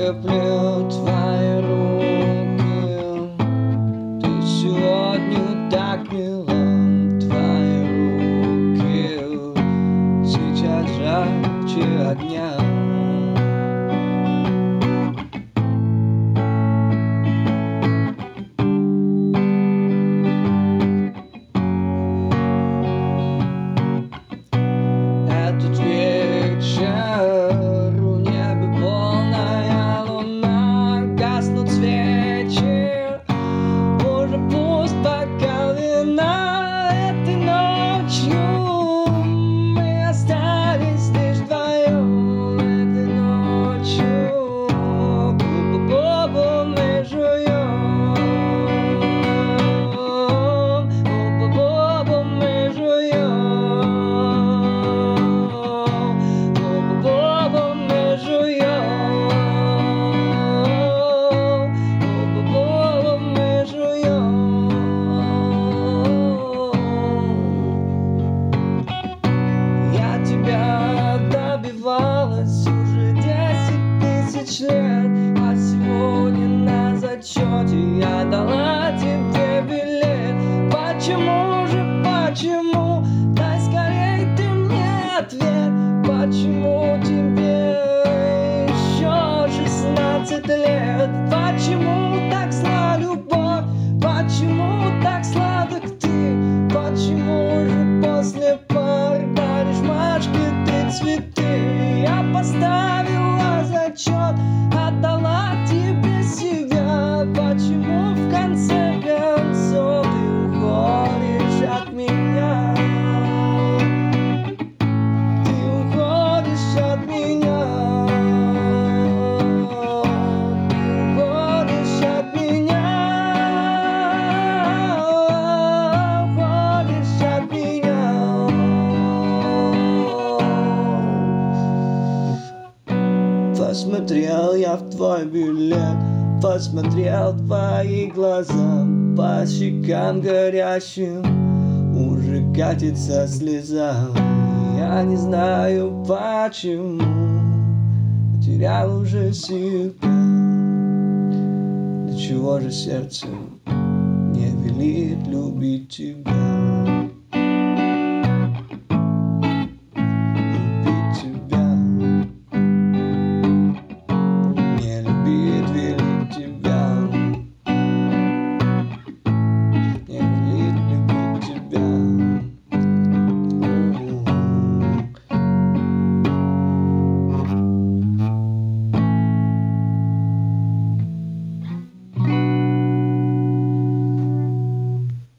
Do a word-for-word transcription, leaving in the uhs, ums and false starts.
терплю твои руки. Ты сегодня так мила, твои руки сейчас жарче огня. Этот вечер в небе полная луна, гаснут свечи, уже пуст бокал вина. Этой ночью мы остались лишь вдвоем. Этой ночью бу-бу-бу мы жуем, бу-бу-бу мы жуем. Я тебя добивалась уже десять тысяч лет, а сегодня на зачете я дала тебе билет. Почему же, почему? Дай скорей ты мне ответ. Почему тебе еще шестнадцать лет? Почему так зла любовь? Почему так сладок ты? Почему же после пар даришь Машке ты цветы? Я поставила зачет, отдала тебе себя. Почему в конце концов ты уходишь от меня? Ты уходишь от меня. Ты уходишь от меня. Уходишь от меня. Посмотрел я в твой билет, посмотрел в твои глаза, по щекам горящим уже катится слеза. Я не знаю почему, потерял уже себя. Для чего же сердце не велит любить тебя?